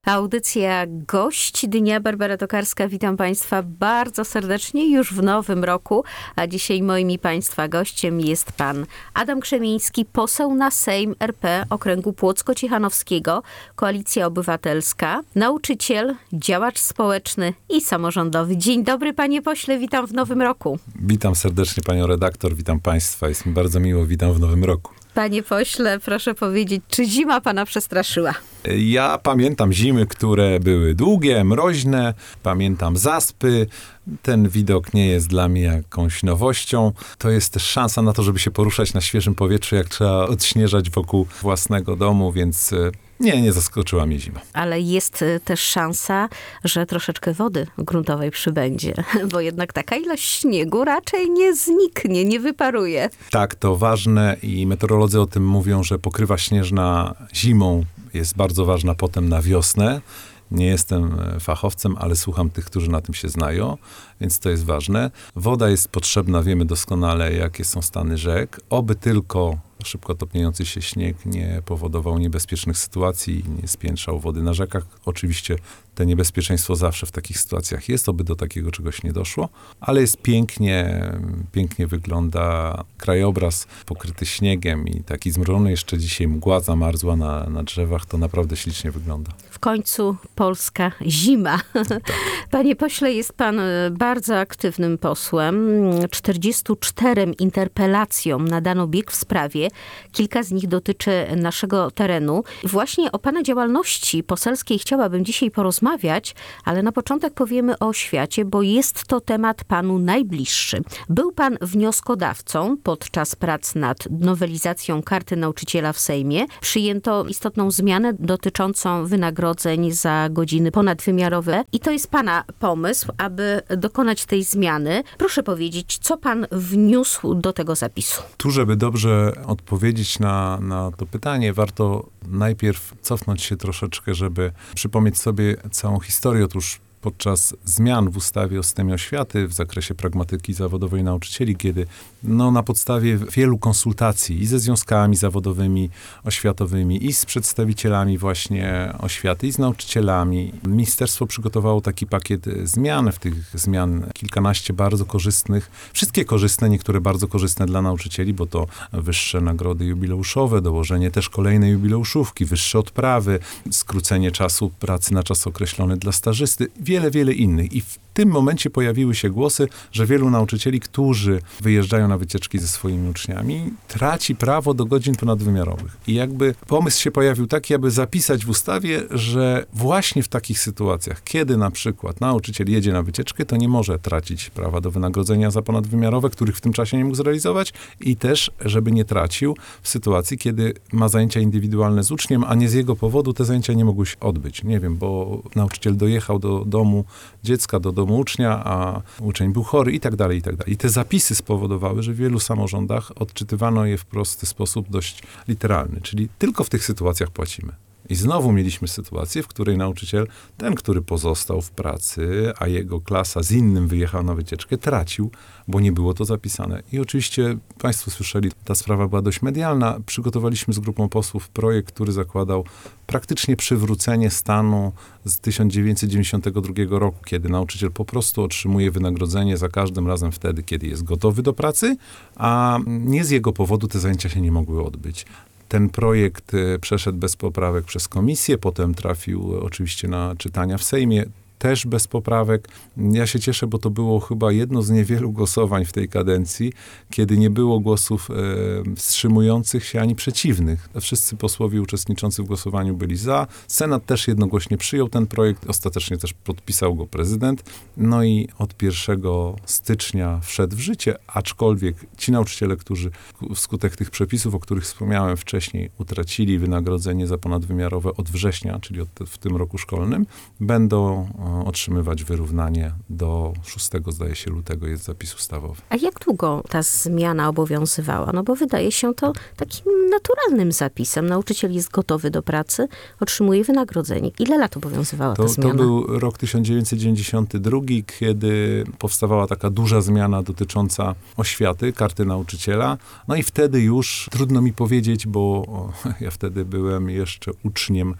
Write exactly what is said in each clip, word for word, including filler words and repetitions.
Audycja Gość Dnia. Barbara Tokarska. Witam Państwa bardzo serdecznie już w nowym roku. A dzisiaj moim i Państwa gościem jest pan Adam Krzemiński, poseł na Sejm R P Okręgu Płocko-Ciechanowskiego, Koalicja Obywatelska, nauczyciel, działacz społeczny i samorządowy. Dzień dobry, panie pośle, witam w nowym roku. Witam serdecznie panią redaktor, witam Państwa. Jest mi bardzo miło, witam w nowym roku. Panie pośle, proszę powiedzieć, czy zima pana przestraszyła? Ja pamiętam zimy, które były długie, mroźne, pamiętam zaspy. Ten widok nie jest dla mnie jakąś nowością. To jest też szansa na to, żeby się poruszać na świeżym powietrzu, jak trzeba odśnieżać wokół własnego domu, więc nie, nie zaskoczyła mnie zima. Ale jest też szansa, że troszeczkę wody gruntowej przybędzie, bo jednak taka ilość śniegu raczej nie zniknie, nie wyparuje. Tak, to ważne i meteorolodzy o tym mówią, że pokrywa śnieżna zimą jest bardzo ważna potem na wiosnę. Nie jestem fachowcem, ale słucham tych, którzy na tym się znają, więc to jest ważne. Woda jest potrzebna, wiemy doskonale, jakie są stany rzek. Oby tylko szybko topniejący się śnieg nie powodował niebezpiecznych sytuacji, nie spiętrzał wody na rzekach. Oczywiście to niebezpieczeństwo zawsze w takich sytuacjach jest, oby do takiego czegoś nie doszło, ale jest pięknie, pięknie wygląda krajobraz pokryty śniegiem i taki zmrożony jeszcze dzisiaj mgła zamarzła na, na drzewach, to naprawdę ślicznie wygląda. W końcu polska zima. Tak. Panie pośle, jest pan bardzo aktywnym posłem. czterdziestu czterem interpelacjom nadano bieg w sprawie. Kilka z nich dotyczy naszego terenu. Właśnie o pana działalności poselskiej chciałabym dzisiaj porozmawiać, ale na początek powiemy o oświacie, bo jest to temat panu najbliższy. Był pan wnioskodawcą podczas prac nad nowelizacją Karty Nauczyciela w Sejmie. Przyjęto istotną zmianę dotyczącą wynagrodzeń za godziny ponadwymiarowe i to jest pana pomysł, aby dokonać tej zmiany. Proszę powiedzieć, co pan wniósł do tego zapisu? Tu, żeby dobrze odpowiedzieć na, na to pytanie, warto najpierw cofnąć się troszeczkę, żeby przypomnieć sobie całą historię. Otóż podczas zmian w ustawie o systemie oświaty w zakresie pragmatyki zawodowej nauczycieli, kiedy no, na podstawie wielu konsultacji i ze związkami zawodowymi, oświatowymi, i z przedstawicielami właśnie oświaty, i z nauczycielami, ministerstwo przygotowało taki pakiet zmian. W tych zmian kilkanaście bardzo korzystnych, wszystkie korzystne, niektóre bardzo korzystne dla nauczycieli, bo to wyższe nagrody jubileuszowe, dołożenie też kolejnej jubileuszówki, wyższe odprawy, skrócenie czasu pracy na czas określony dla stażysty, wiele, wiele innych. I w tym momencie pojawiły się głosy, że wielu nauczycieli, którzy wyjeżdżają na wycieczki ze swoimi uczniami, traci prawo do godzin ponadwymiarowych. I jakby pomysł się pojawił taki, aby zapisać w ustawie, że właśnie w takich sytuacjach, kiedy na przykład nauczyciel jedzie na wycieczkę, to nie może tracić prawa do wynagrodzenia za ponadwymiarowe, których w tym czasie nie mógł zrealizować, i też, żeby nie tracił w sytuacji, kiedy ma zajęcia indywidualne z uczniem, a nie z jego powodu te zajęcia nie mogły się odbyć. Nie wiem, bo nauczyciel dojechał do domu dziecka, do domu ucznia, a uczeń był chory i tak dalej, i tak dalej. I te zapisy spowodowały, że w wielu samorządach odczytywano je w prosty sposób, dość literalny, czyli tylko w tych sytuacjach płacimy. I znowu mieliśmy sytuację, w której nauczyciel, ten, który pozostał w pracy, a jego klasa z innym wyjechał na wycieczkę, tracił, bo nie było to zapisane. I oczywiście państwo słyszeli, ta sprawa była dość medialna. Przygotowaliśmy z grupą posłów projekt, który zakładał praktycznie przywrócenie stanu z tysiąc dziewięćset dziewięćdziesiątego drugiego roku, kiedy nauczyciel po prostu otrzymuje wynagrodzenie za każdym razem wtedy, kiedy jest gotowy do pracy, a nie z jego powodu te zajęcia się nie mogły odbyć. Ten projekt przeszedł bez poprawek przez komisję, potem trafił oczywiście na czytania w Sejmie, też bez poprawek. Ja się cieszę, bo to było chyba jedno z niewielu głosowań w tej kadencji, kiedy nie było głosów e, wstrzymujących się ani przeciwnych. Wszyscy posłowie uczestniczący w głosowaniu byli za. Senat też jednogłośnie przyjął ten projekt, ostatecznie też podpisał go prezydent. No i od pierwszego stycznia wszedł w życie, aczkolwiek ci nauczyciele, którzy wskutek tych przepisów, o których wspomniałem wcześniej, utracili wynagrodzenie za ponadwymiarowe od września, czyli od, w tym roku szkolnym, będą otrzymywać wyrównanie do szóstego, zdaje się, lutego jest zapis ustawowy. A jak długo ta zmiana obowiązywała? No bo wydaje się to takim naturalnym zapisem. Nauczyciel jest gotowy do pracy, otrzymuje wynagrodzenie. Ile lat obowiązywała to, ta zmiana? To był rok tysiąc dziewięćset dziewięćdziesiąty drugi, kiedy powstawała taka duża zmiana dotycząca oświaty, karty nauczyciela. No i wtedy już, trudno mi powiedzieć, bo o, ja wtedy byłem jeszcze uczniem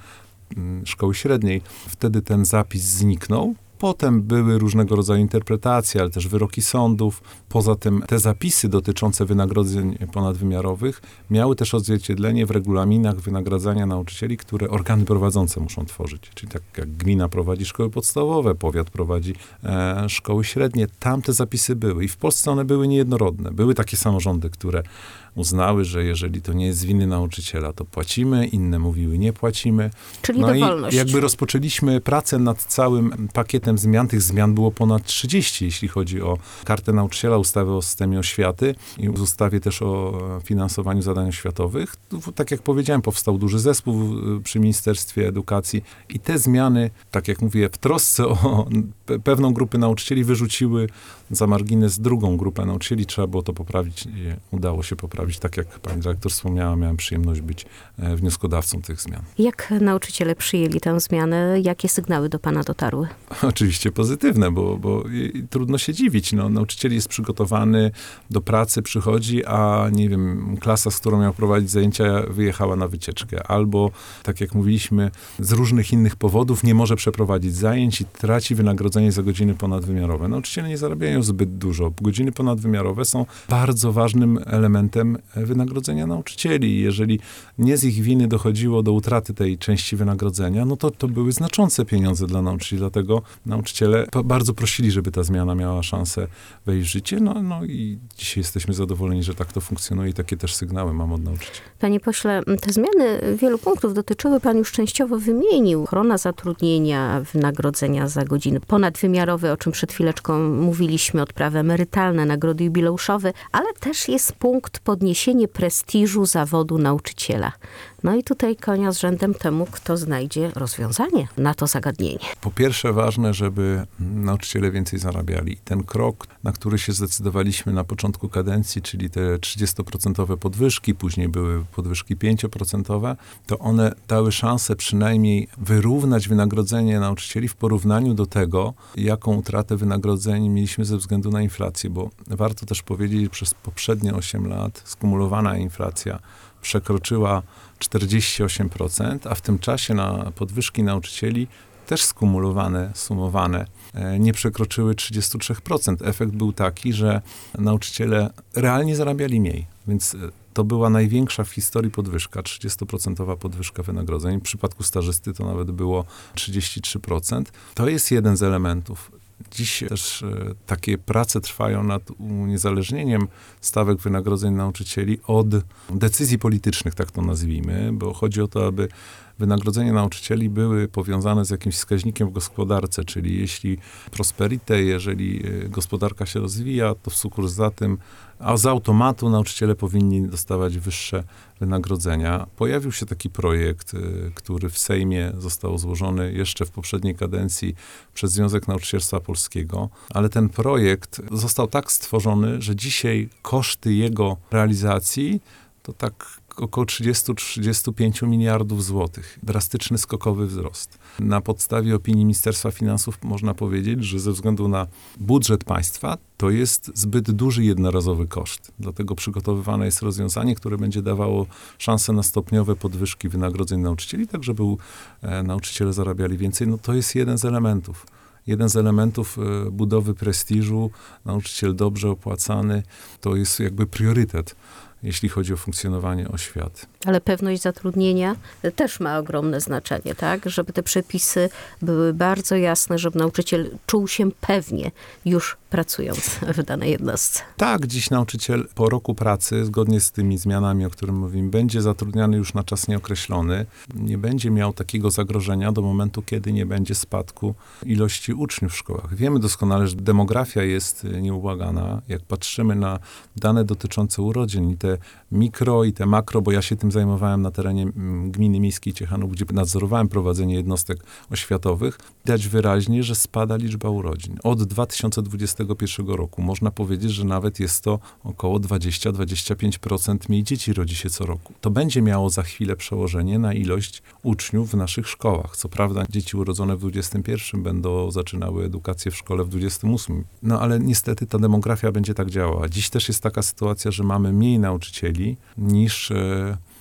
szkoły średniej. Wtedy ten zapis zniknął. Potem były różnego rodzaju interpretacje, ale też wyroki sądów. Poza tym te zapisy dotyczące wynagrodzeń ponadwymiarowych miały też odzwierciedlenie w regulaminach wynagradzania nauczycieli, które organy prowadzące muszą tworzyć. Czyli tak jak gmina prowadzi szkoły podstawowe, powiat prowadzi e, szkoły średnie. Tam te zapisy były i w Polsce one były niejednorodne. Były takie samorządy, które uznały, że jeżeli to nie jest z winy nauczyciela, to płacimy, inne mówiły nie płacimy. Czyli no dowolność. I jakby rozpoczęliśmy pracę nad całym pakietem zmian. Tych zmian było ponad trzydzieści, jeśli chodzi o kartę nauczyciela, ustawę o systemie oświaty i ustawie też o finansowaniu zadań oświatowych. Tak jak powiedziałem, powstał duży zespół przy Ministerstwie Edukacji i te zmiany, tak jak mówię, w trosce o pewną grupę nauczycieli wyrzuciły za margines drugą grupę nauczycieli. Trzeba było to poprawić i udało się poprawić. Tak jak pani dyrektor wspomniała, miałem przyjemność być wnioskodawcą tych zmian. Jak nauczyciele przyjęli tę zmianę? Jakie sygnały do pana dotarły? Oczywiście pozytywne, bo, bo trudno się dziwić. No, nauczyciel jest przygotowany do pracy, przychodzi, a nie wiem, klasa, z którą miał prowadzić zajęcia, wyjechała na wycieczkę. Albo, tak jak mówiliśmy, z różnych innych powodów nie może przeprowadzić zajęć i traci wynagrodzenie za godziny ponadwymiarowe. Nauczyciele nie zarabiają zbyt dużo. Godziny ponadwymiarowe są bardzo ważnym elementem wynagrodzenia nauczycieli. Jeżeli nie z ich winy dochodziło do utraty tej części wynagrodzenia, no to to były znaczące pieniądze dla nauczycieli. Dlatego nauczyciele bardzo prosili, żeby ta zmiana miała szansę wejść w życie. No, no i dzisiaj jesteśmy zadowoleni, że tak to funkcjonuje i takie też sygnały mam od nauczycieli. Panie pośle, te zmiany wielu punktów dotyczyły, pan już częściowo wymienił. Ochrona zatrudnienia, wynagrodzenia za godziny ponadwymiarowe, o czym przed chwileczką mówiliśmy, odprawy emerytalne, nagrody jubileuszowe, ale też jest punkt podniesienie prestiżu zawodu nauczyciela. No i tutaj konia z rzędem temu, kto znajdzie rozwiązanie na to zagadnienie. Po pierwsze ważne, żeby nauczyciele więcej zarabiali. Ten krok, na który się zdecydowaliśmy na początku kadencji, czyli te trzydziestoprocentowe podwyżki, później były podwyżki pięcioprocentowe, to one dały szansę przynajmniej wyrównać wynagrodzenie nauczycieli w porównaniu do tego, jaką utratę wynagrodzeń mieliśmy ze względu na inflację, bo warto też powiedzieć, że przez poprzednie osiem lat skumulowana inflacja przekroczyła czterdzieści osiem procent, a w tym czasie na podwyżki nauczycieli też skumulowane, sumowane, nie przekroczyły trzydzieści trzy procent. Efekt był taki, że nauczyciele realnie zarabiali mniej, więc to była największa w historii podwyżka, trzydziestoprocentowa podwyżka wynagrodzeń. W przypadku stażysty to nawet było trzydzieści trzy procent. To jest jeden z elementów. Dziś też e, takie prace trwają nad uniezależnieniem stawek wynagrodzeń nauczycieli od decyzji politycznych, tak to nazwijmy, bo chodzi o to, aby wynagrodzenia nauczycieli były powiązane z jakimś wskaźnikiem w gospodarce, czyli jeśli prosperity, jeżeli gospodarka się rozwija, to w sukurs za tym, a z automatu nauczyciele powinni dostawać wyższe wynagrodzenia. Pojawił się taki projekt, który w Sejmie został złożony jeszcze w poprzedniej kadencji przez Związek Nauczycielstwa Polskiego, ale ten projekt został tak stworzony, że dzisiaj koszty jego realizacji to tak około trzydzieści do trzydziestu pięciu miliardów złotych. Drastyczny, skokowy wzrost. Na podstawie opinii Ministerstwa Finansów można powiedzieć, że ze względu na budżet państwa to jest zbyt duży jednorazowy koszt. Dlatego przygotowywane jest rozwiązanie, które będzie dawało szansę na stopniowe podwyżki wynagrodzeń nauczycieli, tak żeby e, nauczyciele zarabiali więcej. No to jest jeden z elementów. Jeden z elementów e, budowy prestiżu, nauczyciel dobrze opłacany, to jest jakby priorytet, jeśli chodzi o funkcjonowanie oświaty. Ale pewność zatrudnienia też ma ogromne znaczenie, tak? Żeby te przepisy były bardzo jasne, żeby nauczyciel czuł się pewnie już pracując w danej jednostce. Tak, dziś nauczyciel po roku pracy, zgodnie z tymi zmianami, o których mówimy, będzie zatrudniany już na czas nieokreślony. Nie będzie miał takiego zagrożenia do momentu, kiedy nie będzie spadku ilości uczniów w szkołach. Wiemy doskonale, że demografia jest nieubłagana. Jak patrzymy na dane dotyczące urodzin i te mikro i te makro, bo ja się tym zajmowałem na terenie gminy miejskiej Ciechanów, gdzie nadzorowałem prowadzenie jednostek oświatowych, widać wyraźnie, że spada liczba urodzin. Od dwa tysiące dwudziestego pierwszego roku można powiedzieć, że nawet jest to około dwadzieścia do dwudziestu pięciu procent mniej dzieci rodzi się co roku. To będzie miało za chwilę przełożenie na ilość uczniów w naszych szkołach. Co prawda dzieci urodzone w dwudziestym pierwszym będą zaczynały edukację w szkole w dwudziestym ósmym. No ale niestety ta demografia będzie tak działała. Dziś też jest taka sytuacja, że mamy mniej nauczycieli niż e,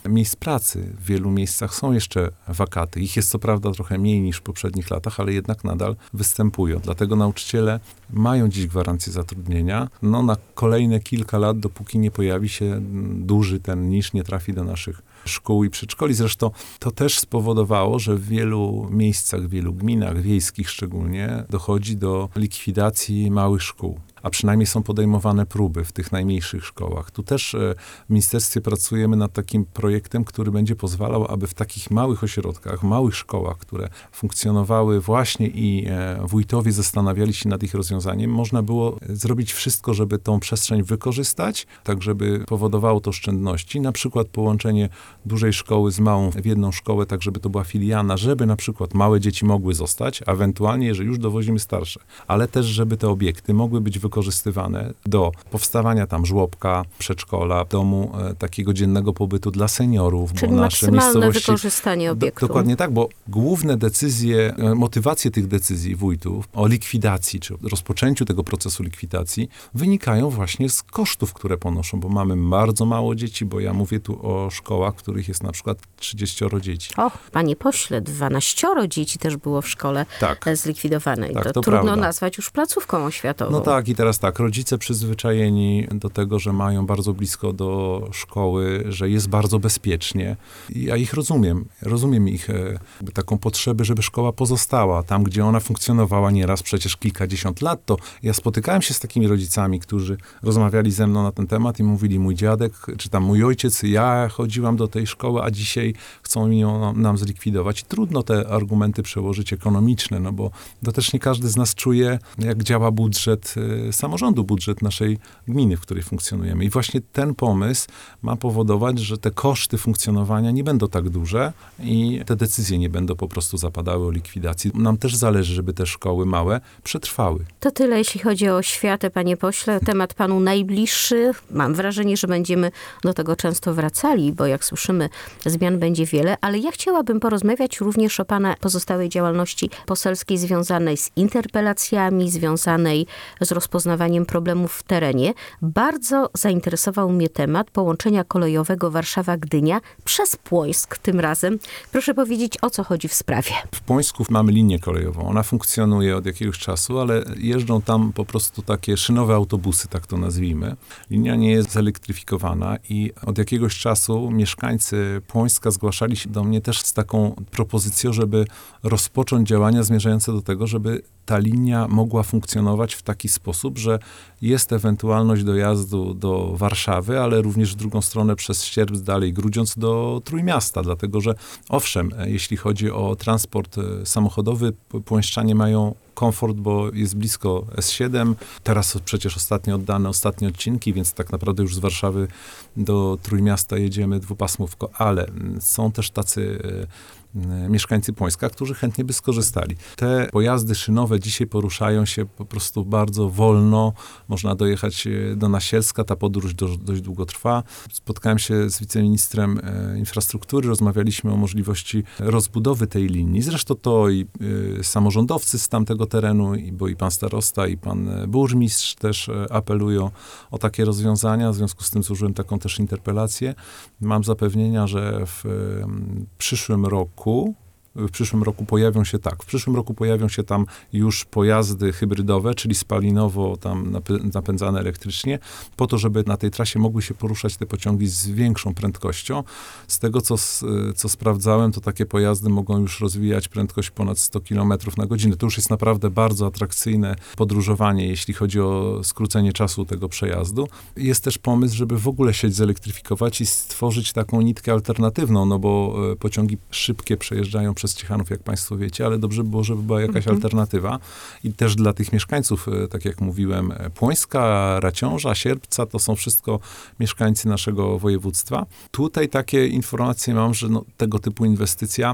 miejsc pracy. W wielu miejscach są jeszcze wakaty. Ich jest co prawda trochę mniej niż w poprzednich latach, ale jednak nadal występują. Dlatego nauczyciele mają dziś gwarancję zatrudnienia, no na kolejne kilka lat, dopóki nie pojawi się duży ten nisz, nie trafi do naszych szkół i przedszkoli. Zresztą to też spowodowało, że w wielu miejscach, w wielu gminach wiejskich szczególnie dochodzi do likwidacji małych szkół. A przynajmniej są podejmowane próby w tych najmniejszych szkołach. Tu też e, w ministerstwie pracujemy nad takim projektem, który będzie pozwalał, aby w takich małych ośrodkach, małych szkołach, które funkcjonowały właśnie i e, wójtowie zastanawiali się nad ich rozwiązaniem, można było zrobić wszystko, żeby tą przestrzeń wykorzystać, tak żeby powodowało to oszczędności. Na przykład połączenie dużej szkoły z małą w jedną szkołę, tak żeby to była filialna, żeby na przykład małe dzieci mogły zostać, a ewentualnie, jeżeli już dowozimy starsze, ale też, żeby te obiekty mogły być wykorzystywane do powstawania tam żłobka, przedszkola, domu e, takiego dziennego pobytu dla seniorów. Czyli bo nasze maksymalne miejscowości, wykorzystanie obiektu. Do, dokładnie tak, bo główne decyzje, e, motywacje tych decyzji wójtów o likwidacji, czy rozpoczęciu tego procesu likwidacji wynikają właśnie z kosztów, które ponoszą, bo mamy bardzo mało dzieci, bo ja mówię tu o szkołach, w których jest na przykład trzydzieścioro dzieci. O, panie pośle, dwanaścioro dzieci też było w szkole Tak. e, zlikwidowane. Tak, to, to trudno prawda. nazwać już placówką oświatową. No tak, i teraz tak, rodzice przyzwyczajeni do tego, że mają bardzo blisko do szkoły, że jest bardzo bezpiecznie. I ja ich rozumiem. Rozumiem ich e, taką potrzebę, żeby szkoła pozostała tam, gdzie ona funkcjonowała nieraz przecież kilkadziesiąt lat. To ja spotykałem się z takimi rodzicami, którzy rozmawiali ze mną na ten temat i mówili, mój dziadek, czy tam mój ojciec, ja chodziłam do tej szkoły, a dzisiaj chcą ją nam zlikwidować. I trudno te argumenty przełożyć ekonomiczne, no bo to też nie każdy z nas czuje, jak działa budżet y, samorządu, budżet naszej gminy, w której funkcjonujemy. I właśnie ten pomysł ma powodować, że te koszty funkcjonowania nie będą tak duże i te decyzje nie będą po prostu zapadały o likwidacji. Nam też zależy, żeby te szkoły małe przetrwały. To tyle, jeśli chodzi o oświatę, panie pośle. Temat panu najbliższy. Mam wrażenie, że będziemy do tego często wracali, bo jak słyszymy, zmian będzie wiele, ale ja chciałabym porozmawiać również o pana pozostałej działalności poselskiej związanej z interpelacjami, związanej z rozpoznawaniem problemów w terenie. Bardzo zainteresował mnie temat połączenia kolejowego Warszawa-Gdynia przez Płońsk tym razem. Proszę powiedzieć, o co chodzi w sprawie. W Płońsku mamy linię kolejową. Ona funkcjonuje od jakiegoś czasu, ale jeżdżą tam po prostu takie szynowe autobusy, tak to nazwijmy. Linia nie jest zelektryfikowana i od jakiegoś czasu mieszkańcy Płońska zgłaszali się do mnie też z taką propozycją, żeby rozpocząć działania zmierzające do tego, żeby ta linia mogła funkcjonować w taki sposób, że jest ewentualność dojazdu do Warszawy, ale również w drugą stronę przez Ścierp, dalej Grudziądz do Trójmiasta, dlatego że owszem, jeśli chodzi o transport samochodowy, płońszczanie mają komfort, bo jest blisko S siedem. Teraz przecież ostatnio oddane ostatnie odcinki, więc tak naprawdę już z Warszawy do Trójmiasta jedziemy dwupasmówko, ale są też tacy mieszkańcy Płońska, którzy chętnie by skorzystali. Te pojazdy szynowe dzisiaj poruszają się po prostu bardzo wolno. Można dojechać do Nasielska, ta podróż do, dość długo trwa. Spotkałem się z wiceministrem e, infrastruktury, rozmawialiśmy o możliwości rozbudowy tej linii. Zresztą to i e, samorządowcy z tamtego terenu, i, bo i pan starosta, i pan burmistrz też e, apelują o takie rozwiązania. W związku z tym złożyłem taką też interpelację. Mam zapewnienia, że w e, przyszłym roku W przyszłym roku pojawią się tak, w przyszłym roku pojawią się tam już pojazdy hybrydowe, czyli spalinowo tam napędzane elektrycznie, po to, żeby na tej trasie mogły się poruszać te pociągi z większą prędkością. Z tego, co, co sprawdzałem, to takie pojazdy mogą już rozwijać prędkość ponad sto kilometrów na godzinę. To już jest naprawdę bardzo atrakcyjne podróżowanie, jeśli chodzi o skrócenie czasu tego przejazdu. Jest też pomysł, żeby w ogóle sieć zelektryfikować i stworzyć taką nitkę alternatywną, no bo pociągi szybkie przejeżdżają przez Ciechanów, jak państwo wiecie, ale dobrze by było, żeby była jakaś mhm. alternatywa. I też dla tych mieszkańców, tak jak mówiłem, Płońska, Raciąża, Sierpca, to są wszystko mieszkańcy naszego województwa. Tutaj takie informacje mam, że no, tego typu inwestycja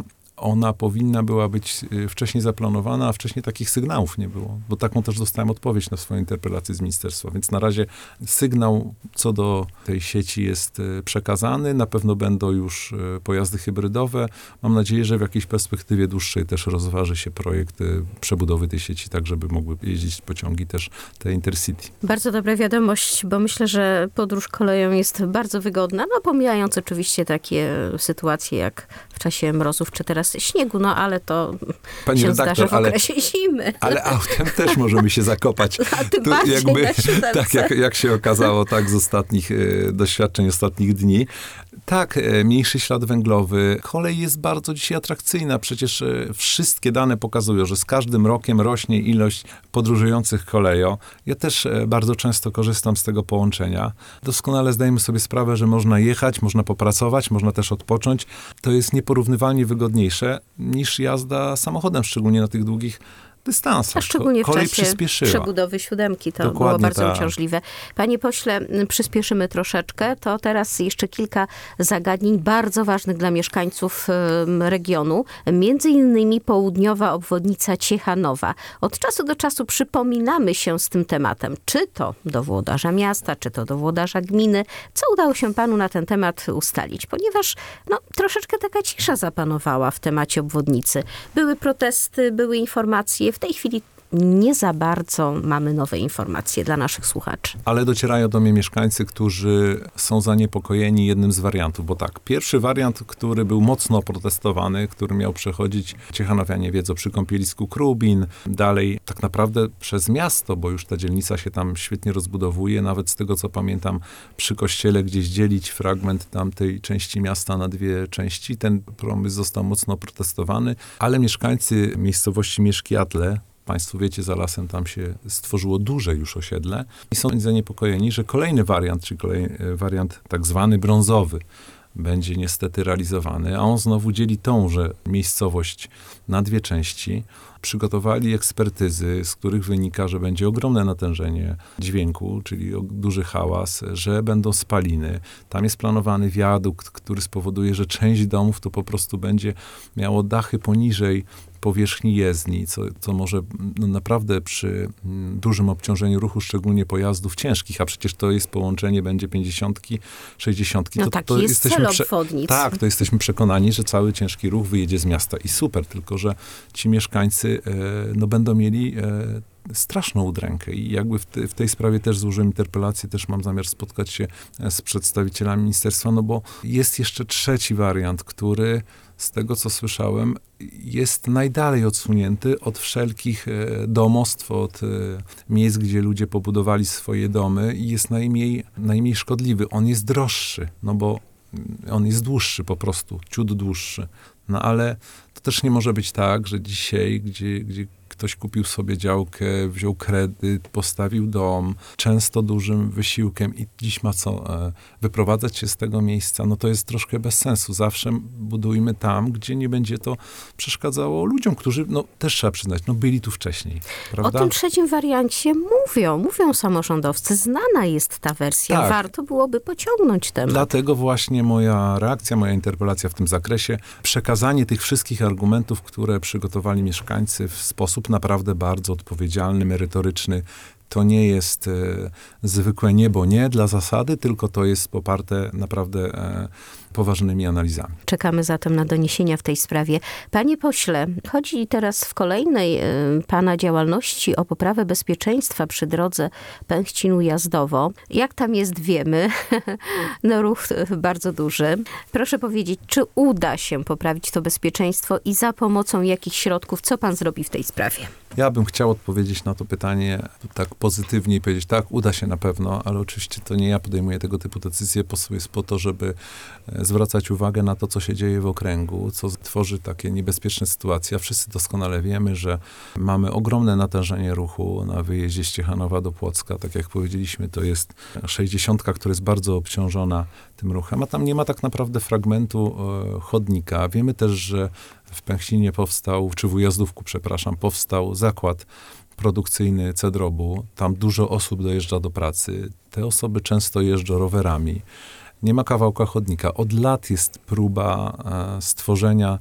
ona powinna była być wcześniej zaplanowana, a wcześniej takich sygnałów nie było. Bo taką też dostałem odpowiedź na swoją interpelację z ministerstwa. Więc na razie sygnał co do tej sieci jest przekazany. Na pewno będą już pojazdy hybrydowe. Mam nadzieję, że w jakiejś perspektywie dłuższej też rozważy się projekt przebudowy tej sieci, tak żeby mogły jeździć pociągi też te Intercity. Bardzo dobra wiadomość, bo myślę, że podróż koleją jest bardzo wygodna, no pomijając oczywiście takie sytuacje jak w czasie mrozów, czy teraz śniegu, no ale to Pani się redaktor, zdarza w ale, okresie zimy. Ale autem też możemy się zakopać. A tym Tu bardziej jakby, na siódemce. tak, jak, jak się okazało, tak z ostatnich y, doświadczeń, ostatnich dni. Tak, y, mniejszy ślad węglowy. Kolej jest bardzo dzisiaj atrakcyjna. Przecież y, wszystkie dane pokazują, że z każdym rokiem rośnie ilość podróżujących koleją. Ja też y, bardzo często korzystam z tego połączenia. Doskonale zdajemy sobie sprawę, że można jechać, można popracować, można też odpocząć. To jest nieporównywalnie wygodniejsze niż jazda samochodem, szczególnie na tych długich dystansach. A szczególnie w Kolej czasie przyspieszyła. przebudowy siódemki to Dokładnie było bardzo tak. uciążliwe. Panie pośle, przyspieszymy troszeczkę. To teraz jeszcze kilka zagadnień bardzo ważnych dla mieszkańców em, regionu. Między innymi południowa obwodnica Ciechanowa. Od czasu do czasu przypominamy się z tym tematem. Czy to do włodarza miasta, czy to do włodarza gminy. Co udało się panu na ten temat ustalić? Ponieważ no, troszeczkę taka cisza zapanowała w temacie obwodnicy. Były protesty, były informacje. W tej chwili nie za bardzo mamy nowe informacje dla naszych słuchaczy. Ale docierają do mnie mieszkańcy, którzy są zaniepokojeni jednym z wariantów. Bo tak, pierwszy wariant, który był mocno protestowany, który miał przechodzić, Ciechanowianie wiedzą, przy kąpielisku Krubin, dalej tak naprawdę przez miasto, bo już ta dzielnica się tam świetnie rozbudowuje. Nawet z tego, co pamiętam, przy kościele gdzieś dzielić fragment tamtej części miasta na dwie części. Ten pomysł został mocno protestowany, ale mieszkańcy miejscowości Mieszkiatle, Państwo wiecie, za lasem tam się stworzyło duże już osiedle i są zaniepokojeni, że kolejny wariant, czyli kolejny wariant tak zwany brązowy, będzie niestety realizowany, a on znowu dzieli tąże miejscowość na dwie części. Przygotowali ekspertyzy, z których wynika, że będzie ogromne natężenie dźwięku, czyli duży hałas, że będą spaliny. Tam jest planowany wiadukt, który spowoduje, że część domów to po prostu będzie miało dachy poniżej powierzchni jezdni, co, co może no, naprawdę przy m, dużym obciążeniu ruchu, szczególnie pojazdów ciężkich, a przecież to jest połączenie, będzie pięćdziesiątki, sześćdziesiątki. No to, taki to jest jesteśmy cel prze- obwodnic. Tak, to jesteśmy przekonani, że cały ciężki ruch wyjedzie z miasta i super, tylko że ci mieszkańcy e, no, będą mieli e, straszną udrękę i jakby w, te, w tej sprawie też złożyłem interpelację, też mam zamiar spotkać się z przedstawicielami ministerstwa, no bo jest jeszcze trzeci wariant, który z tego, co słyszałem, jest najdalej odsunięty od wszelkich e, domostw, od e, miejsc, gdzie ludzie pobudowali swoje domy i jest najmniej, najmniej szkodliwy. On jest droższy, no bo on jest dłuższy po prostu, ciut dłuższy. No ale to też nie może być tak, że dzisiaj, gdzie, gdzie ktoś kupił sobie działkę, wziął kredyt, postawił dom, często dużym wysiłkiem i dziś ma co e, wyprowadzać się z tego miejsca, no to jest troszkę bez sensu. Zawsze budujmy tam, gdzie nie będzie to przeszkadzało ludziom, którzy, no też trzeba przyznać, no byli tu wcześniej, prawda? O tym trzecim wariancie mówią, mówią samorządowcy. Znana jest ta wersja. Tak. Warto byłoby pociągnąć temat. Dlatego właśnie moja reakcja, moja interpelacja w tym zakresie, przekazanie tych wszystkich argumentów, które przygotowali mieszkańcy w sposób naprawdę bardzo odpowiedzialny, merytoryczny. To nie jest e, zwykłe niebo nie dla zasady, tylko to jest poparte naprawdę e, poważnymi analizami. Czekamy zatem na doniesienia w tej sprawie. Panie pośle, chodzi teraz w kolejnej y, pana działalności o poprawę bezpieczeństwa przy drodze Pęchcinu-Jazdowo. Jak tam jest, wiemy. No ruch bardzo duży. Proszę powiedzieć, czy uda się poprawić to bezpieczeństwo i za pomocą jakich środków? Co pan zrobi w tej sprawie? Ja bym chciał odpowiedzieć na to pytanie tak pozytywnie i powiedzieć, tak, uda się na pewno, ale oczywiście to nie ja podejmuję tego typu decyzje, po jest po to, żeby zwracać uwagę na to, co się dzieje w okręgu, co tworzy takie niebezpieczne sytuacje. Wszyscy doskonale wiemy, że mamy ogromne natężenie ruchu na wyjeździe z Ciechanowa do Płocka. Tak jak powiedzieliśmy, to jest sześćdziesiątka, która jest bardzo obciążona tym ruchem, a tam nie ma tak naprawdę fragmentu e, chodnika. Wiemy też, że w Pęchcinie powstał, czy w Ujazdówku, przepraszam, powstał zakład produkcyjny Cedrobu. Tam dużo osób dojeżdża do pracy. Te osoby często jeżdżą rowerami. Nie ma kawałka chodnika. Od lat jest próba e, stworzenia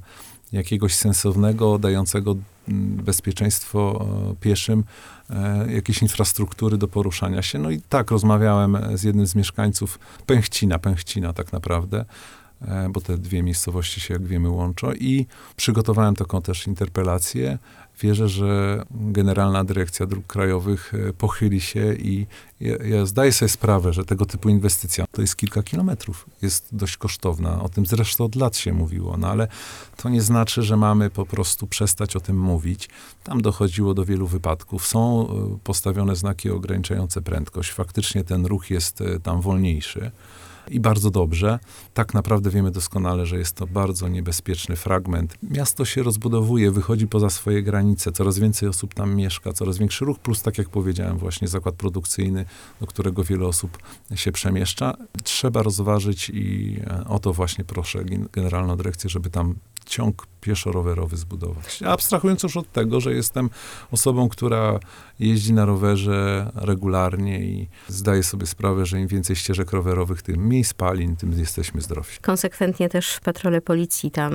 jakiegoś sensownego, dającego bezpieczeństwo pieszym, jakiejś infrastruktury do poruszania się. No i tak rozmawiałem z jednym z mieszkańców Pęchcina, Pęchcina tak naprawdę, bo te dwie miejscowości się, jak wiemy, łączą i przygotowałem taką też interpelację. Wierzę, że Generalna Dyrekcja Dróg Krajowych pochyli się i ja, ja zdaję sobie sprawę, że tego typu inwestycja to jest kilka kilometrów, jest dość kosztowna. O tym zresztą od lat się mówiło, no ale to nie znaczy, że mamy po prostu przestać o tym mówić. Tam dochodziło do wielu wypadków. Są postawione znaki ograniczające prędkość. Faktycznie ten ruch jest tam wolniejszy. I bardzo dobrze. Tak naprawdę wiemy doskonale, że jest to bardzo niebezpieczny fragment. Miasto się rozbudowuje, wychodzi poza swoje granice, coraz więcej osób tam mieszka, coraz większy ruch, plus tak jak powiedziałem, właśnie zakład produkcyjny, do którego wiele osób się przemieszcza. Trzeba rozważyć i o to właśnie proszę Generalną Dyrekcję, żeby tam ciąg pieszo-rowerowy zbudować. Abstrahując już od tego, że jestem osobą, która jeździ na rowerze regularnie i zdaje sobie sprawę, że im więcej ścieżek rowerowych, tym mniej spalin, tym jesteśmy zdrowi. Konsekwentnie też patrole policji tam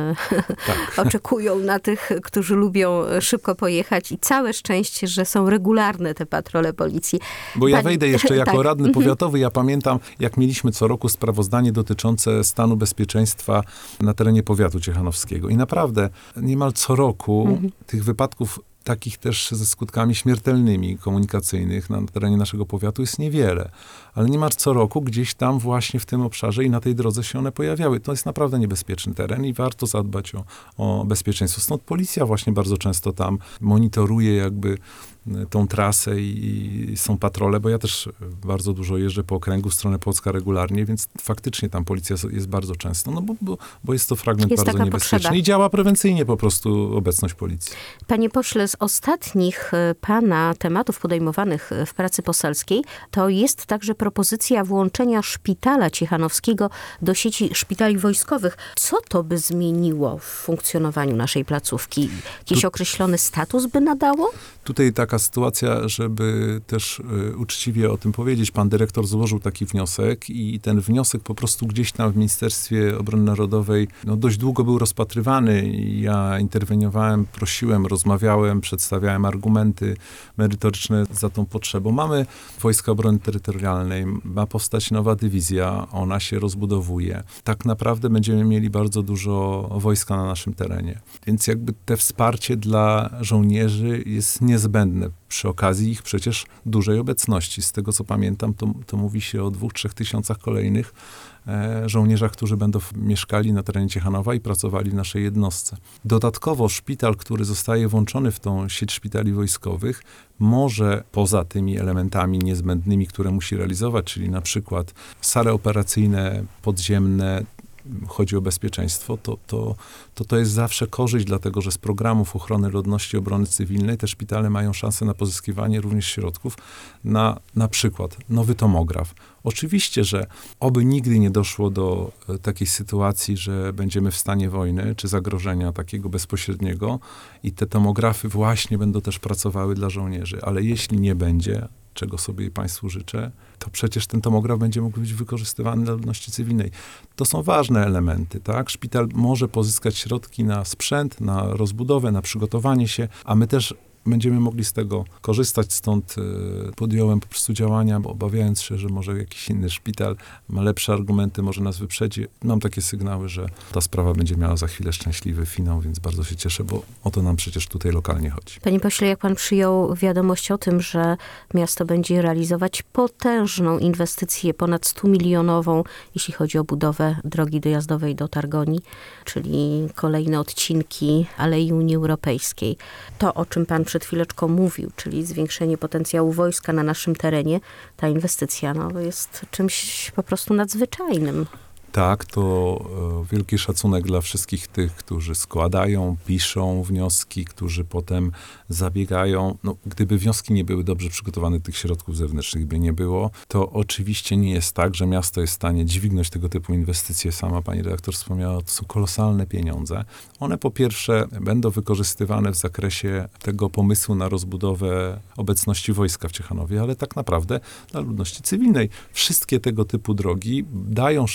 tak. oczekują na tych, którzy lubią szybko pojechać i całe szczęście, że są regularne te patrole policji. Bo ja Pani... wejdę jeszcze jako tak. radny powiatowy. Ja pamiętam, jak mieliśmy co roku sprawozdanie dotyczące stanu bezpieczeństwa na terenie powiatu ciechanowskiego. I naprawdę niemal co roku mhm. tych wypadków takich też ze skutkami śmiertelnymi komunikacyjnych na terenie naszego powiatu jest niewiele. Ale niemal co roku gdzieś tam właśnie w tym obszarze i na tej drodze się one pojawiały. To jest naprawdę niebezpieczny teren i warto zadbać o, o bezpieczeństwo. Stąd policja właśnie bardzo często tam monitoruje jakby tą trasę i, i są patrole, bo ja też bardzo dużo jeżdżę po okręgu w stronę Płocka regularnie, więc faktycznie tam policja jest bardzo często, no bo, bo, bo jest to fragment jest bardzo niebezpieczny potrzeba. I działa prewencyjnie po prostu obecność policji. Panie pośle, z ostatnich pana tematów podejmowanych w pracy poselskiej, to jest także propozycja włączenia szpitala ciechanowskiego do sieci szpitali wojskowych. Co to by zmieniło w funkcjonowaniu naszej placówki? Jakiś tu, określony status by nadało? Tutaj taka sytuacja, żeby też y, uczciwie o tym powiedzieć. Pan dyrektor złożył taki wniosek i ten wniosek po prostu gdzieś tam w Ministerstwie Obrony Narodowej no, dość długo był rozpatrywany. I ja interweniowałem, prosiłem, rozmawiałem, przedstawiałem argumenty merytoryczne za tą potrzebą. Mamy Wojska Obrony Terytorialnej, ma powstać nowa dywizja, ona się rozbudowuje. Tak naprawdę będziemy mieli bardzo dużo wojska na naszym terenie. Więc jakby te wsparcie dla żołnierzy jest niezbędne. Przy okazji ich przecież dużej obecności. Z tego, co pamiętam, to, to mówi się o dwóch, trzech tysiącach kolejnych e, żołnierzach, którzy będą mieszkali na terenie Ciechanowa i pracowali w naszej jednostce. Dodatkowo szpital, który zostaje włączony w tą sieć szpitali wojskowych, może poza tymi elementami niezbędnymi, które musi realizować, czyli na przykład sale operacyjne, podziemne, chodzi o bezpieczeństwo, to, to, to to jest zawsze korzyść, dlatego że z programów ochrony ludności, obrony cywilnej te szpitale mają szansę na pozyskiwanie również środków na na przykład nowy tomograf. Oczywiście, że oby nigdy nie doszło do e, takiej sytuacji, że będziemy w stanie wojny, czy zagrożenia takiego bezpośredniego i te tomografy właśnie będą też pracowały dla żołnierzy, ale jeśli nie będzie, czego sobie Państwu życzę, to przecież ten tomograf będzie mógł być wykorzystywany dla ludności cywilnej. To są ważne elementy, tak? Szpital może pozyskać środki na sprzęt, na rozbudowę, na przygotowanie się, a my też będziemy mogli z tego korzystać, stąd y, podjąłem po prostu działania, bo obawiając się, że może jakiś inny szpital ma lepsze argumenty, może nas wyprzedzi. Mam takie sygnały, że ta sprawa będzie miała za chwilę szczęśliwy finał, więc bardzo się cieszę, bo o to nam przecież tutaj lokalnie chodzi. Panie pośle, jak pan przyjął wiadomość o tym, że miasto będzie realizować potężną inwestycję, ponad stu milionową, jeśli chodzi o budowę drogi dojazdowej do Targoni, czyli kolejne odcinki Alei Unii Europejskiej. To, o czym pan przed chwileczką mówił, czyli zwiększenie potencjału wojska na naszym terenie, ta inwestycja no, jest czymś po prostu nadzwyczajnym. Tak, to e, wielki szacunek dla wszystkich tych, którzy składają, piszą wnioski, którzy potem zabiegają. No, gdyby wnioski nie były dobrze przygotowane, tych środków zewnętrznych by nie było, to oczywiście nie jest tak, że miasto jest w stanie dźwignąć tego typu inwestycje. Sama pani redaktor wspomniała, to są kolosalne pieniądze. One po pierwsze będą wykorzystywane w zakresie tego pomysłu na rozbudowę obecności wojska w Ciechanowie, ale tak naprawdę dla ludności cywilnej. Wszystkie tego typu drogi dają szansę na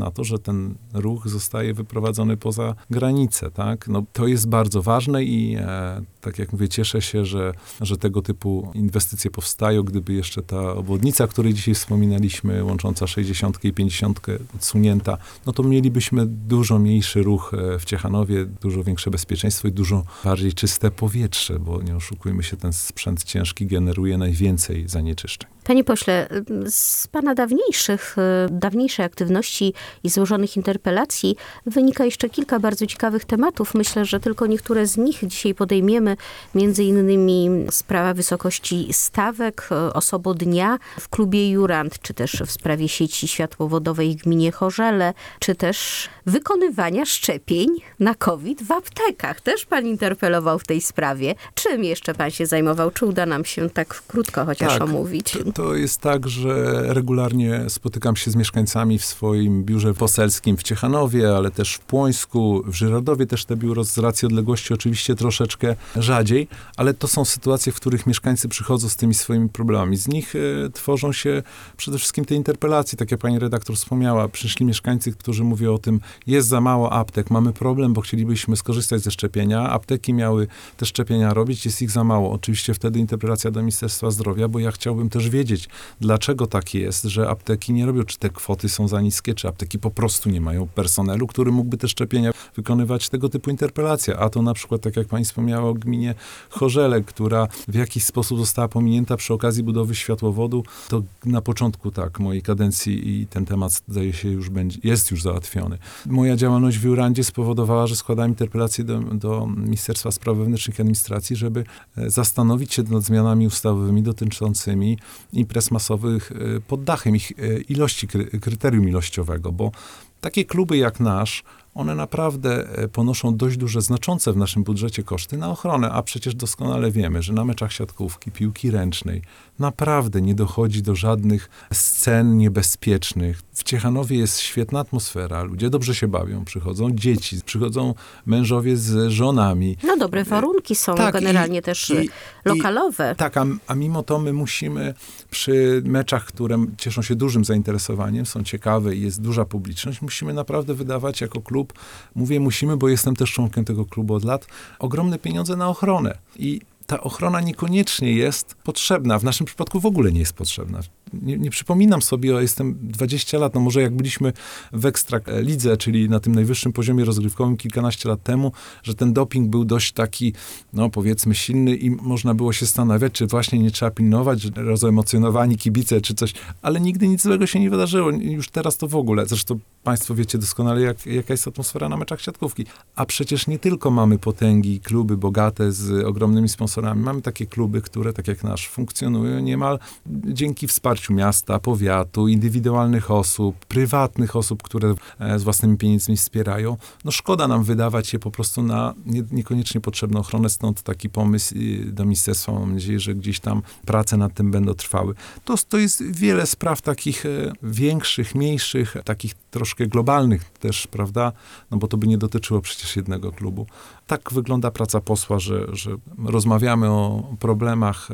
na to, że ten ruch zostaje wyprowadzony poza granice, tak? No, to jest bardzo ważne i e, tak jak mówię, cieszę się, że, że tego typu inwestycje powstają. Gdyby jeszcze ta obwodnica, o której dzisiaj wspominaliśmy, łącząca sześćdziesiątkę i pięćdziesiątkę odsunięta, no to mielibyśmy dużo mniejszy ruch w Ciechanowie, dużo większe bezpieczeństwo i dużo bardziej czyste powietrze, bo nie oszukujmy się, ten sprzęt ciężki generuje najwięcej zanieczyszczeń. Panie pośle, z pana dawniejszych, dawniejszej aktywności i złożonych interpelacji wynika jeszcze kilka bardzo ciekawych tematów. Myślę, że tylko niektóre z nich dzisiaj podejmiemy. Między innymi sprawa wysokości stawek, osobo dnia w klubie Jurand, czy też w sprawie sieci światłowodowej w gminie Chorzele, czy też wykonywania szczepień na COVID w aptekach. Też pan interpelował w tej sprawie. Czym jeszcze pan się zajmował? Czy uda nam się tak krótko chociaż tak, omówić? To, to jest tak, że regularnie spotykam się z mieszkańcami w swoim biurze poselskim w Ciechanowie, ale też w Płońsku, w Żyrardowie też te biuro z racji odległości oczywiście troszeczkę rzadziej, ale to są sytuacje, w których mieszkańcy przychodzą z tymi swoimi problemami. Z nich e, tworzą się przede wszystkim te interpelacje, tak jak pani redaktor wspomniała. Przyszli mieszkańcy, którzy mówią o tym, jest za mało aptek, mamy problem, bo chcielibyśmy skorzystać ze szczepienia. Apteki miały te szczepienia robić, jest ich za mało. Oczywiście wtedy interpelacja do Ministerstwa Zdrowia, bo ja chciałbym też wiedzieć, dlaczego tak jest, że apteki nie robią, czy te kwoty są za niskie, czy apteki po prostu nie mają personelu, który mógłby te szczepienia wykonywać, tego typu interpelacja. A to na przykład, tak jak pani wspomniała o gminie Chorzele, która w jakiś sposób została pominięta przy okazji budowy światłowodu, to na początku tak, mojej kadencji i ten temat zdaje się już będzie, jest już załatwiony. Moja działalność w Jurandzie spowodowała, że składałem interpelację do, do Ministerstwa Spraw Wewnętrznych i Administracji, żeby zastanowić się nad zmianami ustawowymi dotyczącymi imprez masowych pod dachem, ich ilości, kryterium ilościowego, bo takie kluby jak nasz, one naprawdę ponoszą dość duże, znaczące w naszym budżecie koszty na ochronę, a przecież doskonale wiemy, że na meczach siatkówki, piłki ręcznej naprawdę nie dochodzi do żadnych scen niebezpiecznych. W Ciechanowie jest świetna atmosfera, ludzie dobrze się bawią, przychodzą dzieci, przychodzą mężowie z żonami. No dobre warunki są tak, generalnie i, też i, lokalowe. I, tak, a, a mimo to my musimy przy meczach, które cieszą się dużym zainteresowaniem, są ciekawe i jest duża publiczność, musimy naprawdę wydawać jako klub, mówię musimy, bo jestem też członkiem tego klubu od lat, ogromne pieniądze na ochronę. I ta ochrona niekoniecznie jest potrzebna. W naszym przypadku w ogóle nie jest potrzebna. Nie, nie przypominam sobie, o, jestem dwadzieścia lat, no może jak byliśmy w Ekstralidze, czyli na tym najwyższym poziomie rozgrywkowym kilkanaście lat temu, że ten doping był dość taki, no powiedzmy silny i można było się zastanawiać, czy właśnie nie trzeba pilnować, że rozemocjonowani kibice, czy coś, ale nigdy nic złego się nie wydarzyło. Już teraz to w ogóle. Zresztą państwo wiecie doskonale, jak, jaka jest atmosfera na meczach siatkówki. A przecież nie tylko mamy potęgi, kluby bogate z ogromnymi sponsorami. Mamy takie kluby, które, tak jak nasz, funkcjonują niemal dzięki wsparciu miasta, powiatu, indywidualnych osób, prywatnych osób, które z własnymi pieniędzmi wspierają. No szkoda nam wydawać je po prostu na nie, niekoniecznie potrzebną ochronę, stąd taki pomysł do ministerstwa. Mam nadzieję, że gdzieś tam prace nad tym będą trwały. To, to jest wiele spraw takich większych, mniejszych, takich troszkę globalnych też, prawda? No bo to by nie dotyczyło przecież jednego klubu. Tak wygląda praca posła, że, że rozmawiamy o problemach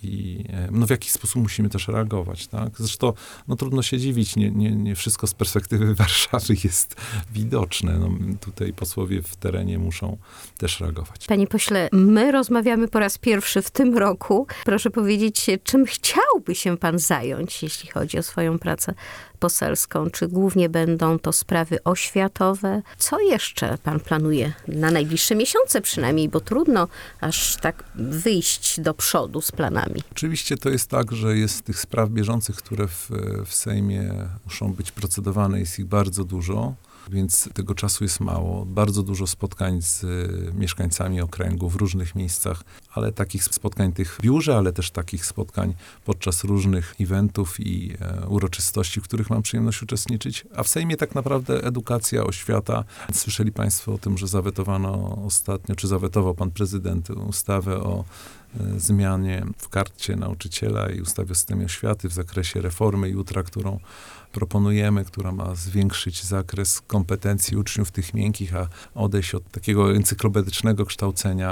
i no w jakiś sposób musimy też reagować, tak? Zresztą no trudno się dziwić, nie, nie, nie wszystko z perspektywy Warszawy jest widoczne. No, tutaj posłowie w terenie muszą też reagować. Panie pośle, my rozmawiamy po raz pierwszy w tym roku. Proszę powiedzieć, czym chciałby się pan zająć, jeśli chodzi o swoją pracę poselską? Czy głównie będą to sprawy oświatowe? Co jeszcze pan planuje na najbliższe miesiące przynajmniej, bo trudno aż tak wyjść do przodu z planami. Oczywiście to jest tak, że jest tych spraw bieżących, które w, w Sejmie muszą być procedowane, jest ich bardzo dużo. Więc tego czasu jest mało. Bardzo dużo spotkań z mieszkańcami okręgu w różnych miejscach, ale takich spotkań tych w biurze, ale też takich spotkań podczas różnych eventów i e, uroczystości, w których mam przyjemność uczestniczyć. A w Sejmie tak naprawdę edukacja, oświata. Słyszeli państwo o tym, że zawetowano ostatnio, czy zawetował pan prezydent ustawę o e, zmianie w karcie nauczyciela i ustawie o systemie oświaty w zakresie reformy jutra, którą proponujemy, która ma zwiększyć zakres kompetencji uczniów tych miękkich, a odejść od takiego encyklopedycznego kształcenia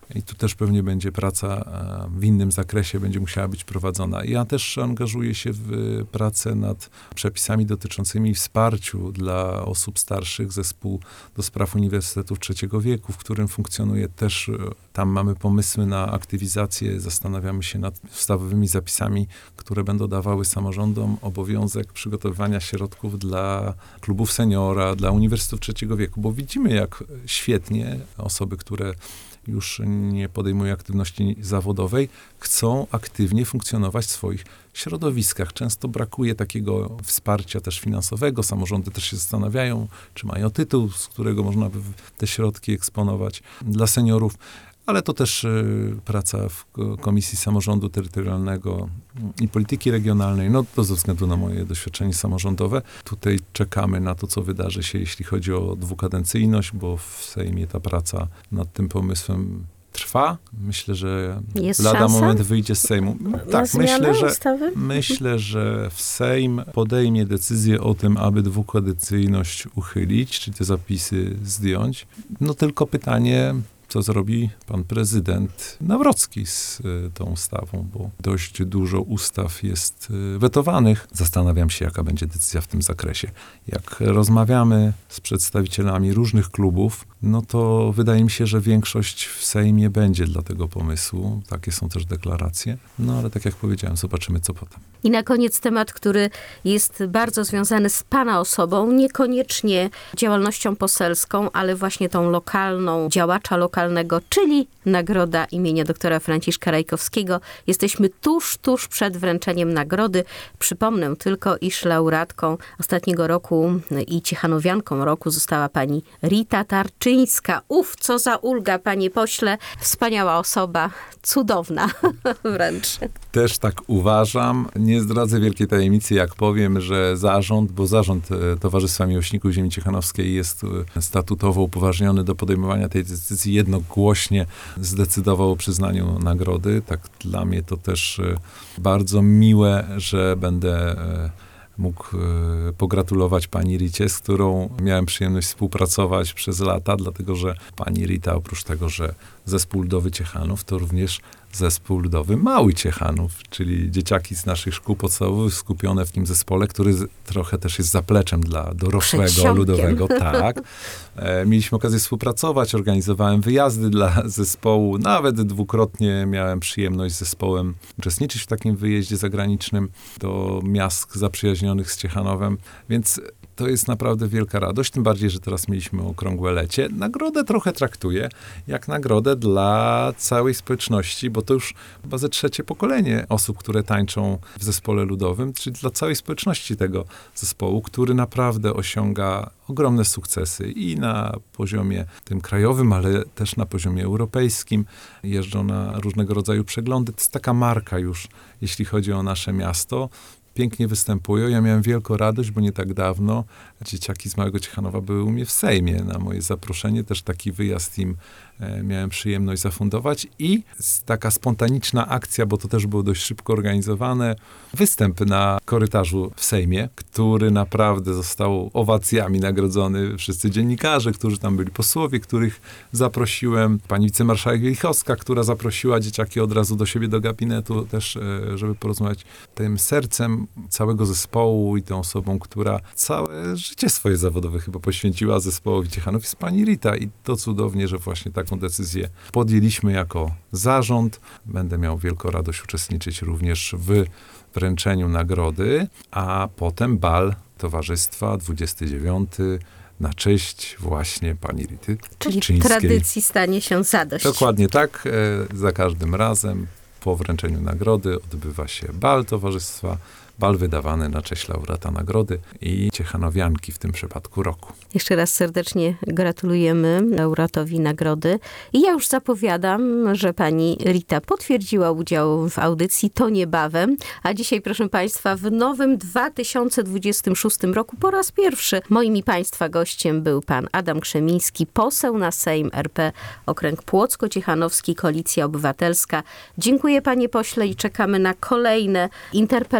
I tu też pewnie będzie praca w innym zakresie, będzie musiała być prowadzona. Ja też angażuję się w pracę nad przepisami dotyczącymi wsparciu dla osób starszych, zespół do spraw uniwersytetów trzeciego wieku, w którym funkcjonuje też, tam mamy pomysły na aktywizację, zastanawiamy się nad ustawowymi zapisami, które będą dawały samorządom obowiązek przygotowywania środków dla klubów seniora, dla uniwersytetów trzeciego wieku, bo widzimy, jak świetnie osoby, które już nie podejmują aktywności zawodowej, chcą aktywnie funkcjonować w swoich środowiskach. Często brakuje takiego wsparcia też finansowego. Samorządy też się zastanawiają, czy mają tytuł, z którego można by te środki eksponować dla seniorów. Ale to też y, praca w Komisji Samorządu Terytorialnego i Polityki Regionalnej, no to ze względu na moje doświadczenie samorządowe. Tutaj czekamy na to, co wydarzy się, jeśli chodzi o dwukadencyjność, bo w Sejmie ta praca nad tym pomysłem trwa. Myślę, że Jest lada szansa? moment wyjdzie z Sejmu. Tak, myślę, że ustawy? myślę, że w Sejm podejmie decyzję o tym, aby dwukadencyjność uchylić, czy te zapisy zdjąć. No tylko pytanie, co zrobi pan prezydent Nawrocki z y, tą ustawą, bo dość dużo ustaw jest y, wetowanych. Zastanawiam się, jaka będzie decyzja w tym zakresie. Jak rozmawiamy z przedstawicielami różnych klubów, no to wydaje mi się, że większość w Sejmie będzie dla tego pomysłu. Takie są też deklaracje. No ale tak jak powiedziałem, zobaczymy, co potem. I na koniec temat, który jest bardzo związany z pana osobą, niekoniecznie działalnością poselską, ale właśnie tą lokalną, działacza lokalnego, czyli nagroda imienia doktora Franciszka Rajkowskiego. Jesteśmy tuż, tuż przed wręczeniem nagrody. Przypomnę tylko, iż laureatką ostatniego roku i ciechanowianką roku została pani Rita Tarczyńska. Uf, co za ulga, panie pośle. Wspaniała osoba, cudowna wręcz. Też tak uważam. Nie zdradzę wielkiej tajemnicy, jak powiem, że zarząd, bo zarząd Towarzystwa Miłośników Ziemi Ciechanowskiej jest statutowo upoważniony do podejmowania tej decyzji, jednogłośnie zdecydował o przyznaniu nagrody. Tak dla mnie to też bardzo miłe, że będę mógł pogratulować pani Ricie, z którą miałem przyjemność współpracować przez lata, dlatego że pani Rita, oprócz tego, że zespół ludowy Ciechanów, to również zespół ludowy Mały Ciechanów, czyli dzieciaki z naszych szkół podstawowych skupione w tym zespole, który z, trochę też jest zapleczem dla dorosłego ludowego. Tak. E, mieliśmy okazję współpracować, organizowałem wyjazdy dla zespołu, nawet dwukrotnie miałem przyjemność z zespołem uczestniczyć w takim wyjeździe zagranicznym do miast zaprzyjaźnionych z Ciechanowem, więc to jest naprawdę wielka radość, tym bardziej, że teraz mieliśmy okrągłe lecie. Nagrodę trochę traktuję jak nagrodę dla całej społeczności, bo to już chyba ze trzecie pokolenie osób, które tańczą w zespole ludowym, czyli dla całej społeczności tego zespołu, który naprawdę osiąga ogromne sukcesy i na poziomie tym krajowym, ale też na poziomie europejskim. Jeżdżą na różnego rodzaju przeglądy. To jest taka marka już, jeśli chodzi o nasze miasto. Pięknie występują. Ja miałem wielką radość, bo nie tak dawno dzieciaki z Małego Ciechanowa były u mnie w Sejmie na moje zaproszenie. Też taki wyjazd im e, miałem przyjemność zafundować. I taka spontaniczna akcja, bo to też było dość szybko organizowane, występ na korytarzu w Sejmie, który naprawdę został owacjami nagrodzony. Wszyscy dziennikarze, którzy tam byli, posłowie, których zaprosiłem. Pani wicemarszałek Wielichowska, która zaprosiła dzieciaki od razu do siebie do gabinetu też, e, żeby porozmawiać tym sercem całego zespołu i tą osobą, która całe życie swoje zawodowe chyba poświęciła zespołowi Ciechanów, jest pani Rita. I to cudownie, że właśnie taką decyzję podjęliśmy jako zarząd. Będę miał wielką radość uczestniczyć również w wręczeniu nagrody, a potem bal towarzystwa dwudziesty dziewiąty na cześć właśnie pani Rity Czyli Tarczyńskiej. tradycji stanie się zadość. Dokładnie tak. E, za każdym razem po wręczeniu nagrody odbywa się bal towarzystwa, bal wydawany na cześć laureata nagrody i ciechanowianki w tym przypadku roku. Jeszcze raz serdecznie gratulujemy laureatowi nagrody. I ja już zapowiadam, że pani Rita potwierdziła udział w audycji To niebawem, a dzisiaj, proszę państwa, w nowym dwa tysiące dwudziestym szóstym roku po raz pierwszy moim i państwa gościem był pan Adam Krzemiński, poseł na Sejm R P, okręg Płocko-Ciechanowski, Koalicja Obywatelska. Dziękuję panie pośle i czekamy na kolejne interpelacje,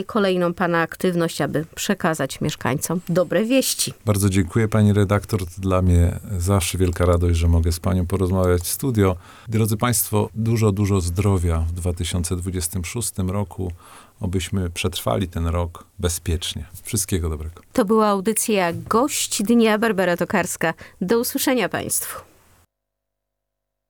kolejną pana aktywność, aby przekazać mieszkańcom dobre wieści. Bardzo dziękuję pani redaktor. To dla mnie zawsze wielka radość, że mogę z panią porozmawiać w studio. Drodzy państwo, dużo, dużo zdrowia w dwa tysiące dwudziestym szóstym roku, obyśmy przetrwali ten rok bezpiecznie. Wszystkiego dobrego. To była audycja Gość Dnia. Barbara Tokarska. Do usłyszenia państwu.